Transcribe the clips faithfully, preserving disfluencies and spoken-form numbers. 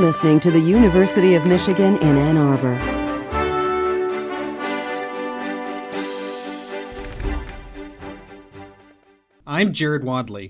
listening to the University of Michigan in Ann Arbor. I'm Jared Wadley.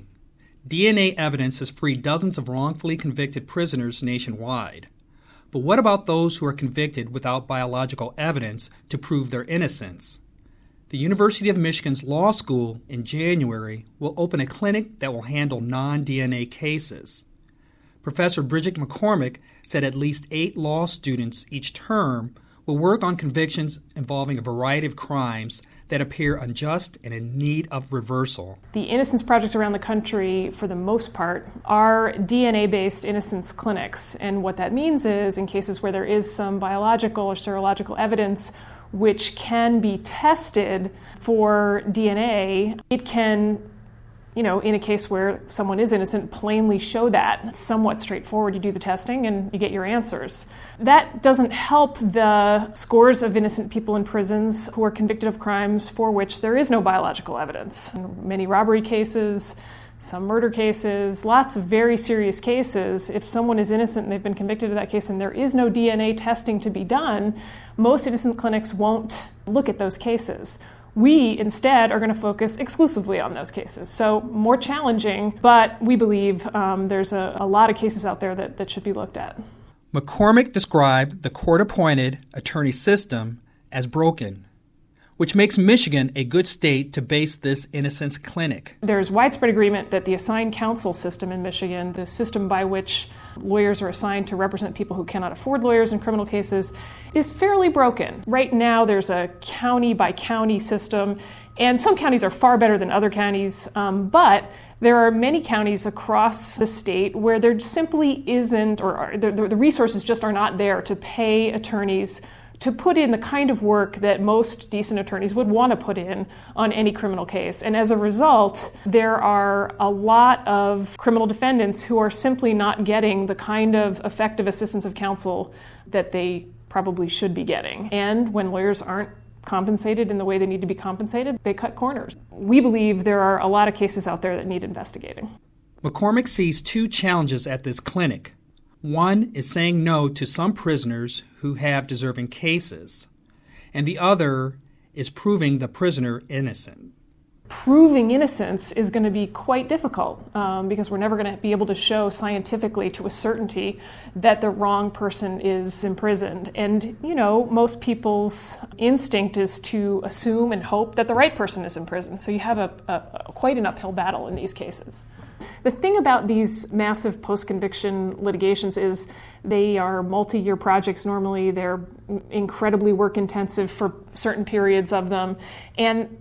D N A evidence has freed dozens of wrongfully convicted prisoners nationwide. But what about those who are convicted without biological evidence to prove their innocence? The University of Michigan's Law School in January will open a clinic that will handle non-D N A cases. Professor Bridget McCormick said at least eight law students each term will work on convictions involving a variety of crimes that appear unjust and in need of reversal. The innocence projects around the country, for the most part, are D N A-based innocence clinics. And what that means is, in cases where there is some biological or serological evidence which can be tested for D N A, it can, you know, in a case where someone is innocent, plainly show that. It's somewhat straightforward. You do the testing and you get your answers. That doesn't help the scores of innocent people in prisons who are convicted of crimes for which there is no biological evidence. In many robbery cases, some murder cases, lots of very serious cases. If someone is innocent and they've been convicted of that case and there is no D N A testing to be done, most innocent clinics won't look at those cases. We, instead, are going to focus exclusively on those cases. So more challenging, but we believe um, there's a, a lot of cases out there that, that should be looked at. McCormick described the court-appointed attorney system as broken, which makes Michigan a good state to base this innocence clinic. There's widespread agreement that the assigned counsel system in Michigan, the system by which lawyers are assigned to represent people who cannot afford lawyers in criminal cases, is fairly broken. Right now there's a county-by-county system, and some counties are far better than other counties, um, but there are many counties across the state where there simply isn't, or are, the, the resources just are not there to pay attorneys to put in the kind of work that most decent attorneys would want to put in on any criminal case. And as a result, there are a lot of criminal defendants who are simply not getting the kind of effective assistance of counsel that they probably should be getting. And when lawyers aren't compensated in the way they need to be compensated, they cut corners. We believe there are a lot of cases out there that need investigating. McCormick sees two challenges at this clinic. One is saying no to some prisoners who have deserving cases, and the other is proving the prisoner innocent. Proving innocence is going to be quite difficult um, because we're never going to be able to show scientifically to a certainty that the wrong person is imprisoned. And, you know, most people's instinct is to assume and hope that the right person is in prison. So you have a, a, a quite an uphill battle in these cases. The thing about these massive post-conviction litigations is they are multi-year projects normally. They're incredibly work-intensive for certain periods of them. And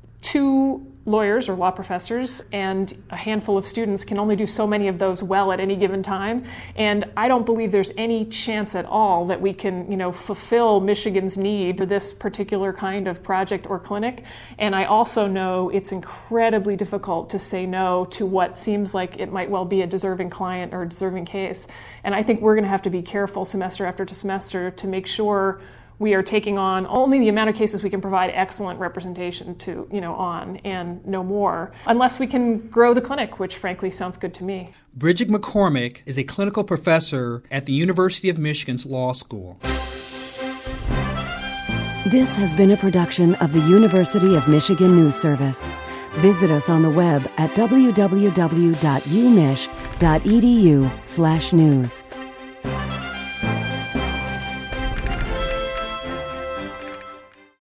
two lawyers or law professors and a handful of students can only do so many of those well at any given time. And I don't believe there's any chance at all that we can, you know, fulfill Michigan's need for this particular kind of project or clinic. And I also know it's incredibly difficult to say no to what seems like it might well be a deserving client or a deserving case. And I think we're going to have to be careful semester after semester to make sure we are taking on only the amount of cases we can provide excellent representation to, you know, on, and no more, unless we can grow the clinic, which frankly sounds good to me. Bridget McCormick is a clinical professor at the University of Michigan's Law School. This has been a production of the University of Michigan News Service. Visit us on the web at w w w dot u mich dot e d u slash news.